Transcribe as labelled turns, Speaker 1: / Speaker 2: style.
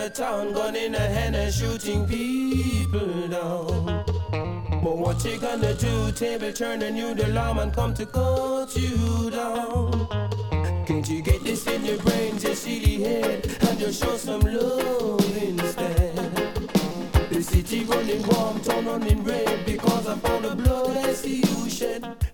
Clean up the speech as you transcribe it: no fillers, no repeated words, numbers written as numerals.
Speaker 1: the town, gun in a hand and shooting people down. But what you gonna do? Table turn and you the lawman come to cut you down. Can't you get this in your brain, just see the head, and just show some love instead? The city running warm, turn running red, because of all the blood I see you shed.